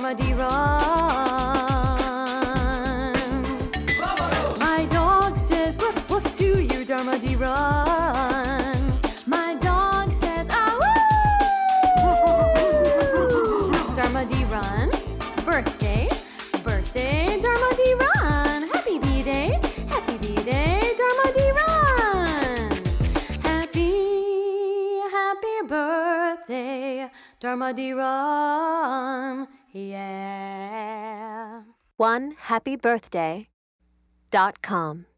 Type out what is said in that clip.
Dharma-dee run. My dog says woof woof to you, Dharma-dee run. My dog says ah woo. Dharma-dee run. Birthday, birthday, Dharma-dee run. Happy B-Day, Dharma-dee run. Happy birthday, Dharma-dee run. Yeah. OneHappyBirthday.com